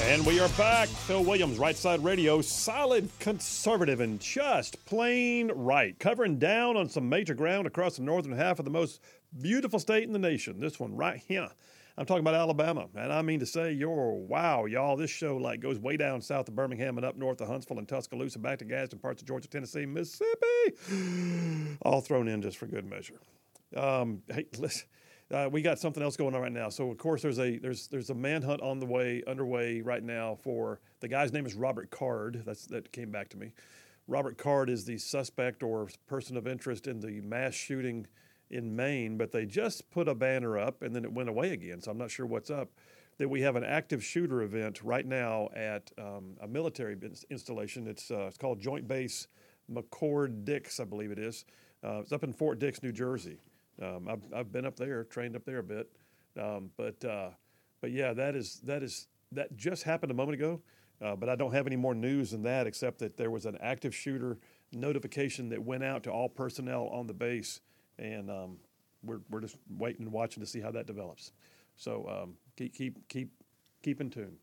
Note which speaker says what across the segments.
Speaker 1: And we are back. Phil Williams, Right Side Radio, solid conservative and just plain right. Covering down on some major ground across the northern half of the most beautiful state in the nation. This one right here. I'm talking about Alabama. And I mean to say, wow, y'all, this show like goes way down south of Birmingham and up north of Huntsville and Tuscaloosa, back to Gadsden, parts of Georgia, Tennessee, Mississippi. All thrown in just for good measure. Hey, listen. We got something else going on right now. So of course there's a manhunt underway right now for the guy's name is Robert Card. That came back to me. Robert Card is the suspect or person of interest in the mass shooting in Maine, but they just put a banner up and then it went away again. So I'm not sure what's up. That we have an active shooter event right now at a military installation. It's called Joint Base McCord-Dix, I believe it is. It's up in Fort Dix, New Jersey. I've been up there, trained up there a bit, but yeah, that just happened a moment ago. But I don't have any more news than that, except that there was an active shooter notification that went out to all personnel on the base, and we're just waiting and watching to see how that develops. So keep in tune.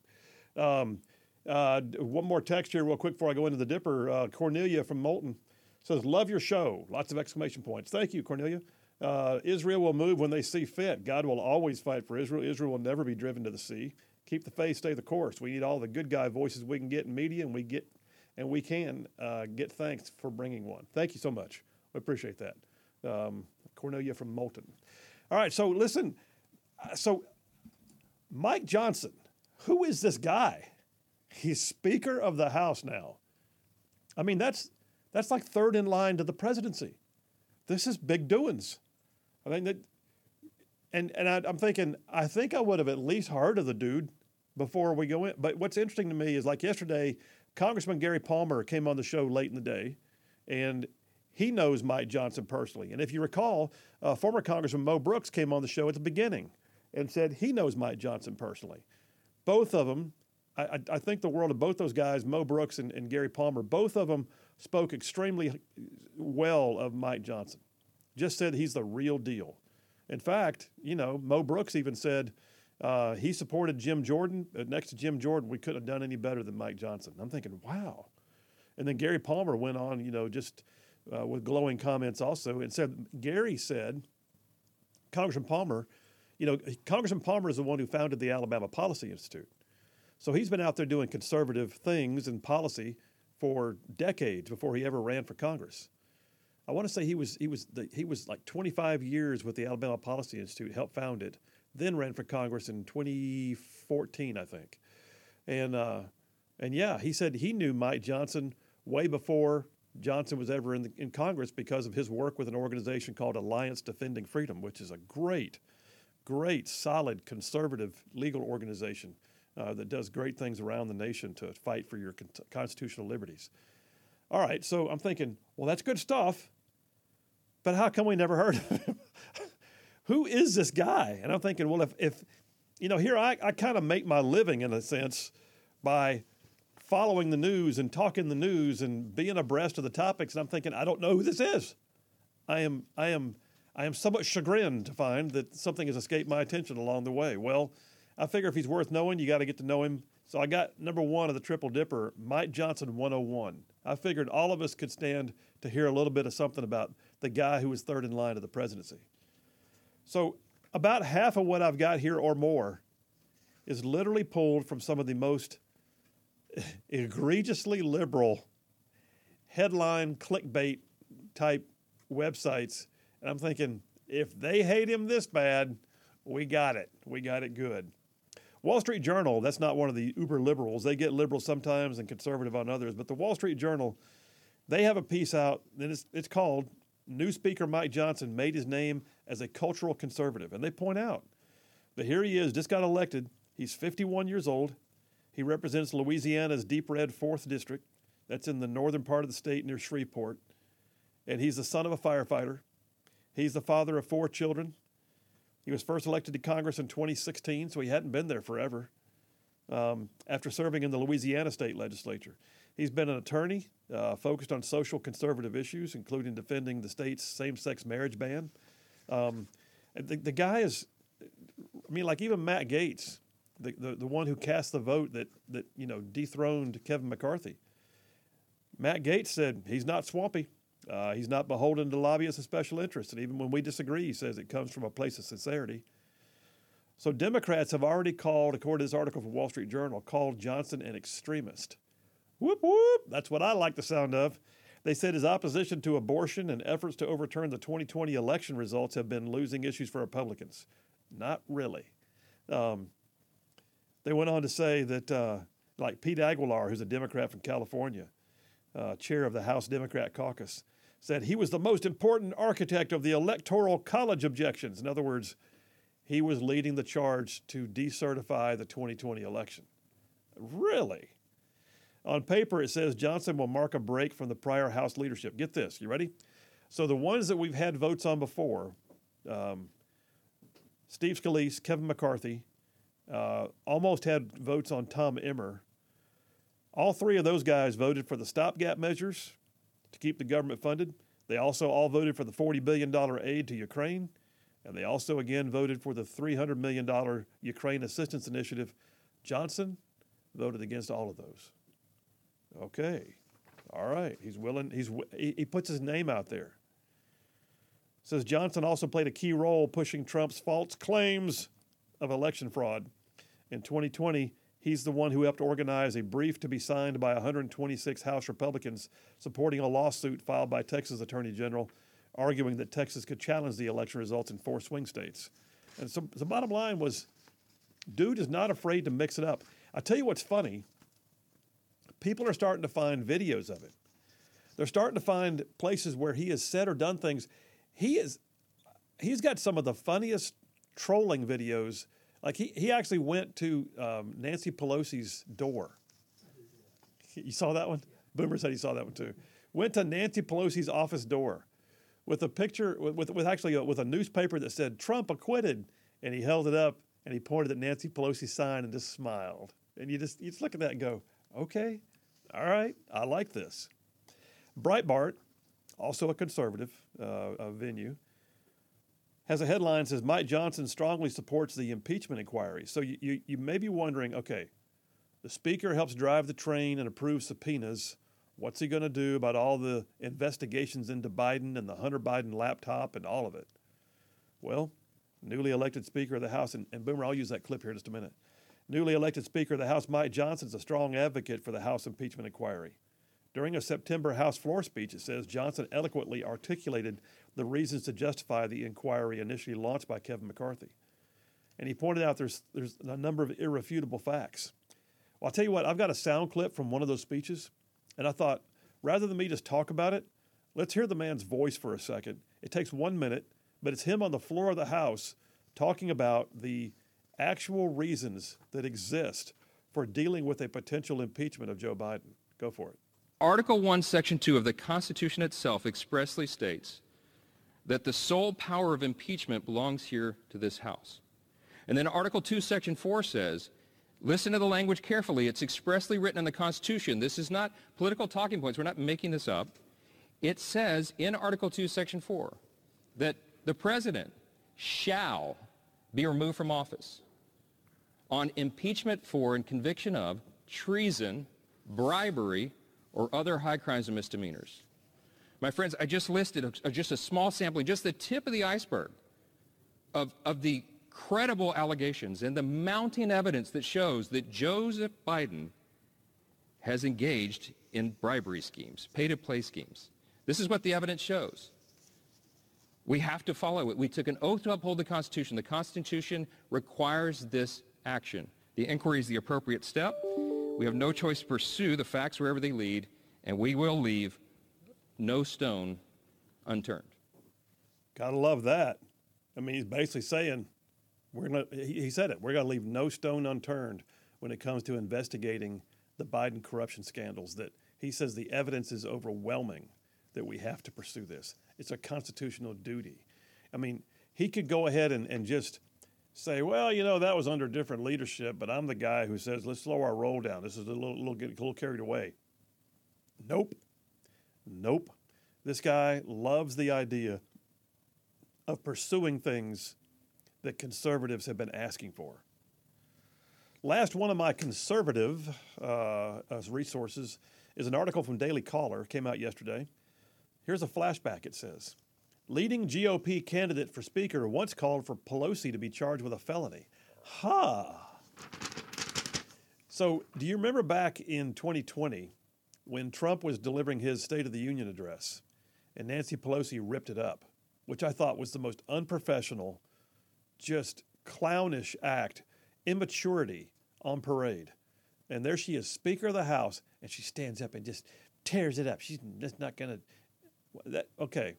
Speaker 1: One more text here, real quick, before I go into the Dipper. Cornelia from Moulton says, "Love your show!" Lots of exclamation points. Thank you, Cornelia. Israel will move when they see fit. God will always fight for Israel. Israel will never be driven to the sea. Keep the faith, stay the course. We need all the good guy voices we can get in media, and we can get thanks for bringing one. Thank you so much. We appreciate that. Cornelia from Moulton. All right, so listen. So Mike Johnson, who is this guy? He's Speaker of the House now. I mean, that's like third in line to the presidency. This is big doings. I mean, I'm thinking, I think I would have at least heard of the dude before we go in. But what's interesting to me is, like yesterday, Congressman Gary Palmer came on the show late in the day, and he knows Mike Johnson personally. And if you recall, former Congressman Mo Brooks came on the show at the beginning and said he knows Mike Johnson personally. Both of them, I think the world of both those guys, Mo Brooks and Gary Palmer, both of them spoke extremely well of Mike Johnson. Just said he's the real deal. In fact, Mo Brooks even said he supported Jim Jordan. Next to Jim Jordan, we couldn't have done any better than Mike Johnson. I'm thinking, wow. And then Gary Palmer went on, just with glowing comments also, and Gary said, Congressman Palmer is the one who founded the Alabama Policy Institute. So he's been out there doing conservative things and policy for decades before he ever ran for Congress. I want to say he was like 25 years with the Alabama Policy Institute, helped found it, then ran for Congress in 2014, I think. And yeah, he said he knew Mike Johnson way before Johnson was ever in Congress because of his work with an organization called Alliance Defending Freedom, which is a great, solid, conservative legal organization that does great things around the nation to fight for your constitutional liberties. All right, so I'm thinking, well, that's good stuff, but how come we never heard of him? Who is this guy? And I'm thinking, well, if here I kind of make my living, in a sense, by following the news and talking the news and being abreast of the topics, and I'm thinking, I don't know who this is. I am somewhat chagrined to find that something has escaped my attention along the way. Well, I figure if he's worth knowing, you got to get to know him. So I got number one of the Triple Dipper, Mike Johnson 101. I figured all of us could stand to hear a little bit of something about the guy who was third in line to the presidency. So about half of what I've got here or more is literally pulled from some of the most egregiously liberal headline clickbait type websites. And I'm thinking, if they hate him this bad, we got it. We got it good. Wall Street Journal, that's not one of the uber liberals. They get liberal sometimes and conservative on others. But the Wall Street Journal, they have a piece out, and it's called New Speaker Mike Johnson Made His Name as a Cultural Conservative. And they point out that here he is, just got elected. He's 51 years old. He represents Louisiana's deep red 4th District. That's in the northern part of the state near Shreveport. And he's the son of a firefighter. He's the father of 4 children. He was first elected to Congress in 2016, so he hadn't been there forever, after serving in the Louisiana state legislature. He's been an attorney, focused on social conservative issues, including defending the state's same-sex marriage ban. The guy is, like even Matt Gaetz, the one who cast the vote that dethroned Kevin McCarthy. Matt Gaetz said he's not swampy. He's not beholden to lobbyists and special interests. And even when we disagree, he says it comes from a place of sincerity. So Democrats have already called, according to this article from Wall Street Journal, called Johnson an extremist. Whoop, whoop. That's what I like the sound of. They said his opposition to abortion and efforts to overturn the 2020 election results have been losing issues for Republicans. Not really. They went on to say that, like Pete Aguilar, who's a Democrat from California, chair of the House Democrat caucus, said he was the most important architect of the Electoral College objections. In other words, he was leading the charge to decertify the 2020 election. Really? On paper, it says Johnson will mark a break from the prior House leadership. Get this, you ready? So the ones that we've had votes on before, Steve Scalise, Kevin McCarthy, almost had votes on Tom Emmer. All three of those guys voted for the stopgap measures to keep the government funded. They also all voted for the $40 billion aid to Ukraine. And they also, again, voted for the $300 million Ukraine assistance initiative. Johnson voted against all of those. Okay. All right. He's willing. He puts his name out there. Says Johnson also played a key role pushing Trump's false claims of election fraud. In 2020, he's the one who helped organize a brief to be signed by 126 House Republicans supporting a lawsuit filed by Texas Attorney General, arguing that Texas could challenge the election results in 4 swing states. And so the bottom line was, dude is not afraid to mix it up. I tell you what's funny. People are starting to find videos of it. They're starting to find places where he has said or done things. He's got some of the funniest trolling videos. Like he actually went to Nancy Pelosi's door. You saw that one? Boomer said he saw that one too. Went to Nancy Pelosi's office door with a picture, with a newspaper that said Trump acquitted, and he held it up and he pointed at Nancy Pelosi's sign and just smiled. And you just look at that and go, okay, all right, I like this. Breitbart, also a conservative venue, has a headline that says Mike Johnson strongly supports the impeachment inquiry. So you may be wondering, okay, the speaker helps drive the train and approve subpoenas. What's he going to do about all the investigations into Biden and the Hunter Biden laptop and all of it? Well, newly elected Speaker of the House, and Boomer, I'll use that clip here in just a minute. Newly elected Speaker of the House, Mike Johnson, is a strong advocate for the House impeachment inquiry. During a September House floor speech, it says Johnson eloquently articulated the reasons to justify the inquiry initially launched by Kevin McCarthy. And he pointed out there's a number of irrefutable facts. Well, I'll tell you what, I've got a sound clip from one of those speeches, and I thought, rather than me just talk about it, let's hear the man's voice for a second. It takes 1 minute, but it's him on the floor of the House talking about the actual reasons that exist for dealing with a potential impeachment of Joe Biden. Go for it.
Speaker 2: Article 1, Section 2 of the Constitution itself expressly states that the sole power of impeachment belongs here to this House. And then Article 2, Section 4 says, listen to the language carefully, it's expressly written in the Constitution. This is not political talking points, we're not making this up. It says in Article 2, Section 4 that the President shall be removed from office on impeachment for and conviction of treason, bribery, or other high crimes and misdemeanors. My friends, I just listed just a small sampling, just the tip of the iceberg of the credible allegations and the mounting evidence that shows that Joseph Biden has engaged in bribery schemes, pay-to-play schemes. This is what the evidence shows. We have to follow it. We took an oath to uphold the Constitution. The Constitution requires this action. The inquiry is the appropriate step. We have no choice to pursue the facts wherever they lead, and we will leave no stone unturned.
Speaker 1: Gotta love that. I mean, he's basically saying, he said it, we're going to leave no stone unturned when it comes to investigating the Biden corruption scandals, that he says the evidence is overwhelming that we have to pursue this. It's a constitutional duty. I mean, he could go ahead and just say, well, that was under different leadership, but I'm the guy who says, let's slow our roll down. This is a little carried away. Nope. This guy loves the idea of pursuing things that conservatives have been asking for. Last one of my conservative resources is an article from Daily Caller, came out yesterday. Here's a flashback, it says. Leading GOP candidate for Speaker once called for Pelosi to be charged with a felony. So do you remember back in 2020 when Trump was delivering his State of the Union address and Nancy Pelosi ripped it up, which I thought was the most unprofessional, just clownish act, immaturity on parade. And there she is, Speaker of the House, and she stands up and just tears it up. She's just not going to... Okay.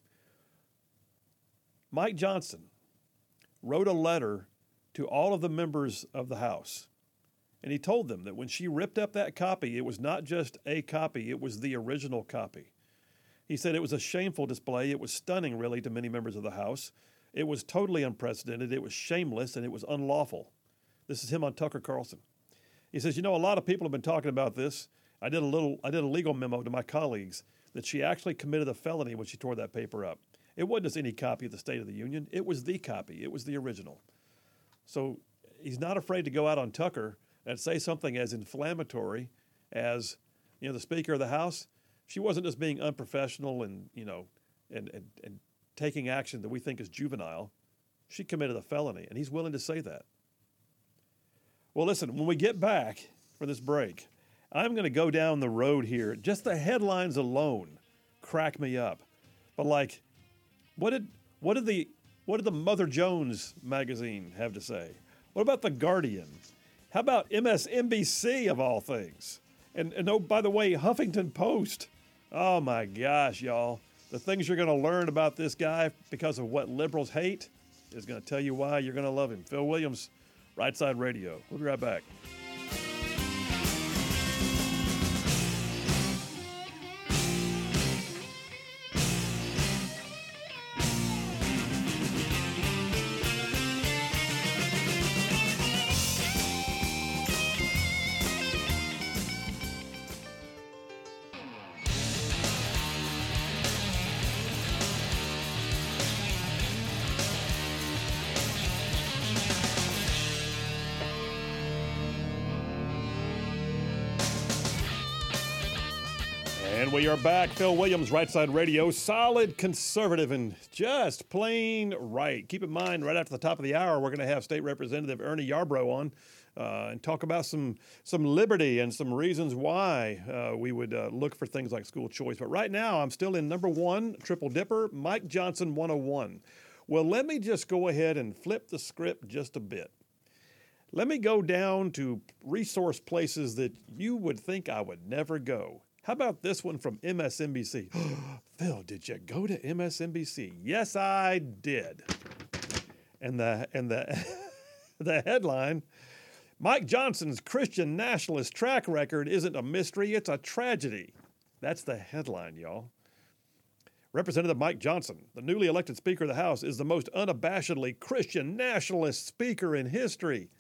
Speaker 1: Mike Johnson wrote a letter to all of the members of the House, and he told them that when she ripped up that copy, it was not just a copy, it was the original copy. He said it was a shameful display. It was stunning, really, to many members of the House. It was totally unprecedented. It was shameless, and it was unlawful. This is him on Tucker Carlson. He says, a lot of people have been talking about this. I did a legal memo to my colleagues that she actually committed a felony when she tore that paper up. It wasn't just any copy of the State of the Union. It was the copy. It was the original. So he's not afraid to go out on Tucker and say something as inflammatory as, the Speaker of the House. She wasn't just being unprofessional and taking action that we think is juvenile. She committed a felony, and he's willing to say that. Well, listen, when we get back for this break, I'm going to go down the road here. Just the headlines alone crack me up. But what did the Mother Jones magazine have to say? What about The Guardian? How about MSNBC of all things? And oh, by the way, Huffington Post. Oh my gosh, y'all. The things you're going to learn about this guy because of what liberals hate is going to tell you why you're going to love him. Phil Williams, Right Side Radio. We'll be right back. And we are back. Phil Williams, Right Side Radio. Solid conservative and just plain right. Keep in mind, right after the top of the hour, we're going to have State Representative Ernie Yarbrough on and talk about some liberty and some reasons why we would look for things like school choice. But right now, I'm still in number one, Triple Dipper, Mike Johnson 101. Well, let me just go ahead and flip the script just a bit. Let me go down to resource places that you would think I would never go. How about this one from MSNBC? Phil, did you go to MSNBC? Yes, I did. And the the headline, Mike Johnson's Christian nationalist track record isn't a mystery, it's a tragedy. That's the headline, y'all. Representative Mike Johnson, the newly elected Speaker of the House, is the most unabashedly Christian nationalist speaker in history.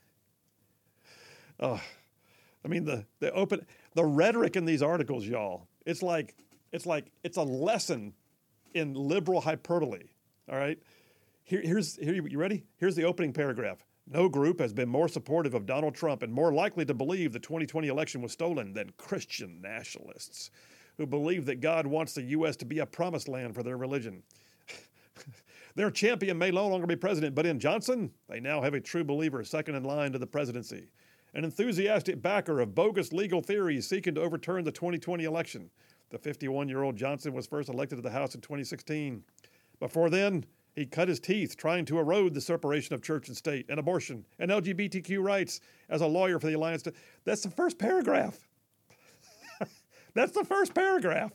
Speaker 1: I mean, the rhetoric in these articles, y'all, it's like it's a lesson in liberal hyperbole. All right, here you ready? Here's the opening paragraph. No group has been more supportive of Donald Trump and more likely to believe the 2020 election was stolen than Christian nationalists who believe that God wants the U.S. to be a promised land for their religion. Their champion may no longer be president, but in Johnson, they now have a true believer second in line to the presidency. An enthusiastic backer of bogus legal theories seeking to overturn the 2020 election. The 51-year-old Johnson was first elected to the House in 2016. Before then, he cut his teeth trying to erode the separation of church and state and abortion and LGBTQ rights as a lawyer for the Alliance. That's the first paragraph. That's the first paragraph.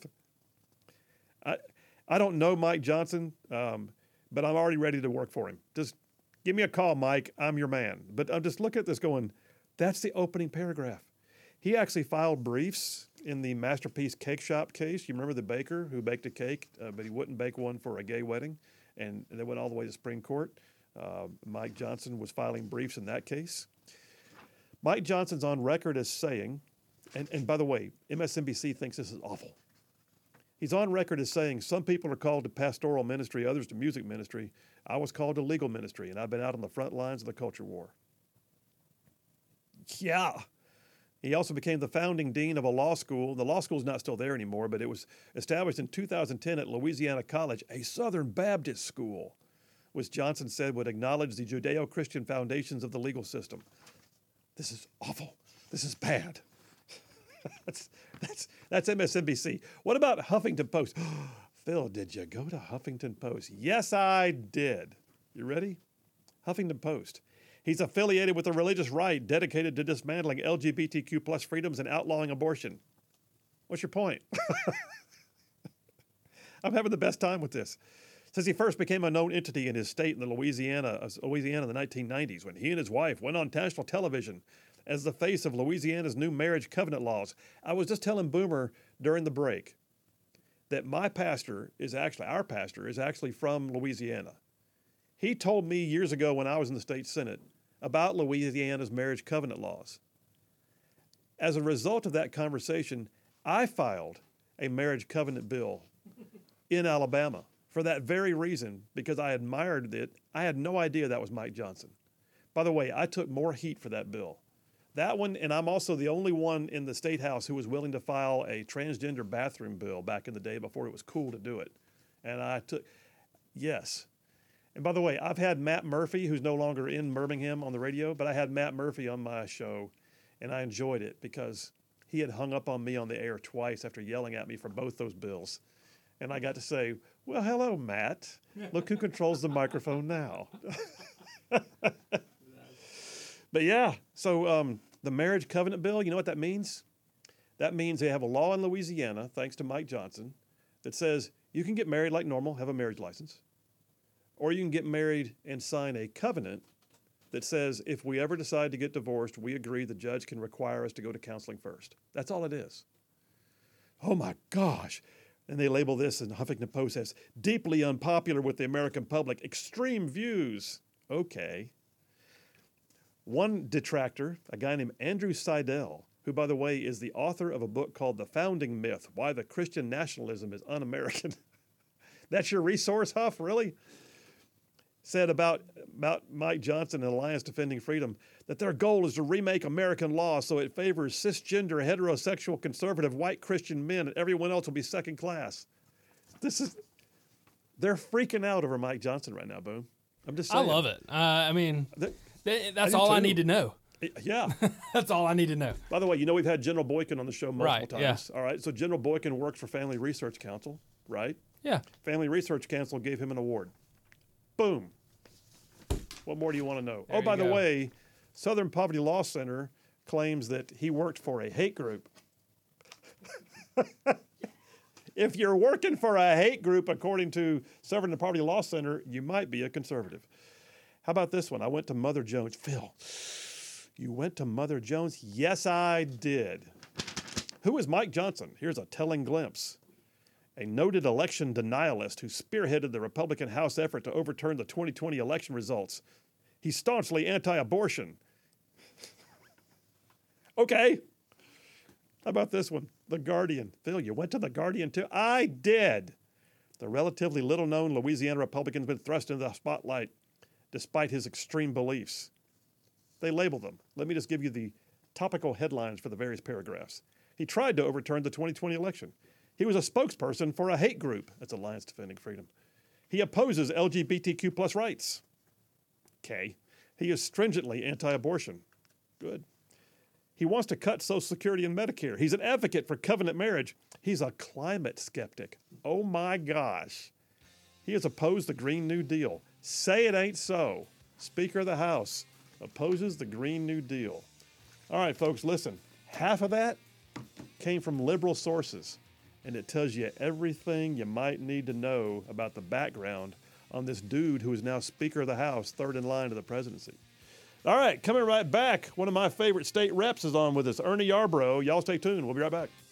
Speaker 1: I don't know Mike Johnson, but I'm already ready to work for him. Just give me a call, Mike. I'm your man. But I'm just looking at this going, that's the opening paragraph. He actually filed briefs in the Masterpiece Cake Shop case. You remember the baker who baked a cake, but he wouldn't bake one for a gay wedding, and they went all the way to Supreme Court. Mike Johnson was filing briefs in that case. Mike Johnson's on record as saying, and by the way, MSNBC thinks this is awful. He's on record as saying, some people are called to pastoral ministry, others to music ministry. I was called to legal ministry, and I've been out on the front lines of the culture war. Yeah. He also became the founding dean of a law school. The law school is not still there anymore, but it was established in 2010 at Louisiana College, a Southern Baptist school, which Johnson said would acknowledge the Judeo-Christian foundations of the legal system. This is awful. This is bad. That's MSNBC. What about Huffington Post? Phil, did you go to Huffington Post? Yes, I did. You ready? Huffington Post. He's affiliated with a religious right dedicated to dismantling LGBTQ plus freedoms and outlawing abortion. What's your point? I'm having the best time with this. Since he first became a known entity in his state in the Louisiana in the 1990s, when he and his wife went on national television as the face of Louisiana's new marriage covenant laws. I was just telling Boomer during the break that our pastor is actually from Louisiana. He told me years ago when I was in the state Senate about Louisiana's marriage covenant laws. As a result of that conversation, I filed a marriage covenant bill in Alabama for that very reason, because I admired it. I had no idea that was Mike Johnson. By the way, I took more heat for that bill. That one, and I'm also the only one in the State House who was willing to file a transgender bathroom bill back in the day before it was cool to do it. And I took, yes. And by the way, I've had Matt Murphy, who's no longer in Birmingham, on the radio, but I had Matt Murphy on my show, and I enjoyed it because he had hung up on me on the air twice after yelling at me for both those bills. And I got to say, well, hello, Matt. Look who controls the microphone now. But yeah, so the marriage covenant bill, you know what that means? That means they have a law in Louisiana, thanks to Mike Johnson, that says you can get married like normal, have a marriage license, or you can get married and sign a covenant that says if we ever decide to get divorced, we agree the judge can require us to go to counseling first. That's all it is. Oh my gosh. And they label this in the Huffington Post as deeply unpopular with the American public, extreme views. Okay. One detractor, a guy named Andrew Seidel, who, by the way, is the author of a book called The Founding Myth, Why the Christian Nationalism is Un-American. That's your resource, Huff, really? Said about Mike Johnson and Alliance Defending Freedom that their goal is to remake American law so it favors cisgender, heterosexual, conservative, white Christian men, and everyone else will be second class. They're freaking out over Mike Johnson right now, Boom. I'm just saying.
Speaker 3: I love it. That's all I need to know.
Speaker 1: Yeah.
Speaker 3: That's all I need to know.
Speaker 1: By the way, we've had General Boykin on the show multiple times.
Speaker 3: Yeah.
Speaker 1: All right, so General Boykin works for Family Research Council, right?
Speaker 3: Yeah.
Speaker 1: Family Research Council gave him an award. Boom. What more do you want to know?
Speaker 3: There
Speaker 1: By
Speaker 3: you
Speaker 1: the
Speaker 3: go.
Speaker 1: way, Southern Poverty Law Center claims that he worked for a hate group. If you're working for a hate group, according to Southern Poverty Law Center, you might be a conservative. How about this one? I went to Mother Jones. Phil, you went to Mother Jones? Yes, I did. Who is Mike Johnson? Here's a telling glimpse. A noted election denialist who spearheaded the Republican House effort to overturn the 2020 election results. He's staunchly anti-abortion. Okay. How about this one? The Guardian. Phil, you went to The Guardian too? I did. The relatively little-known Louisiana Republican has been thrust into the spotlight despite his extreme beliefs. They label them. Let me just give you the topical headlines for the various paragraphs. He tried to overturn the 2020 election. He was a spokesperson for a hate group. That's Alliance Defending Freedom. He opposes LGBTQ plus rights. Okay. He is stringently anti-abortion. Good. He wants to cut Social Security and Medicare. He's an advocate for covenant marriage. He's a climate skeptic. Oh my gosh. He has opposed the Green New Deal. Say it ain't so. Speaker of the House opposes the Green New Deal. All right, folks, listen. Half of that came from liberal sources, and it tells you everything you might need to know about the background on this dude who is now Speaker of the House, third in line to the presidency. All right, coming right back, one of my favorite state reps is on with us, Ernie Yarbrough. Y'all stay tuned. We'll be right back.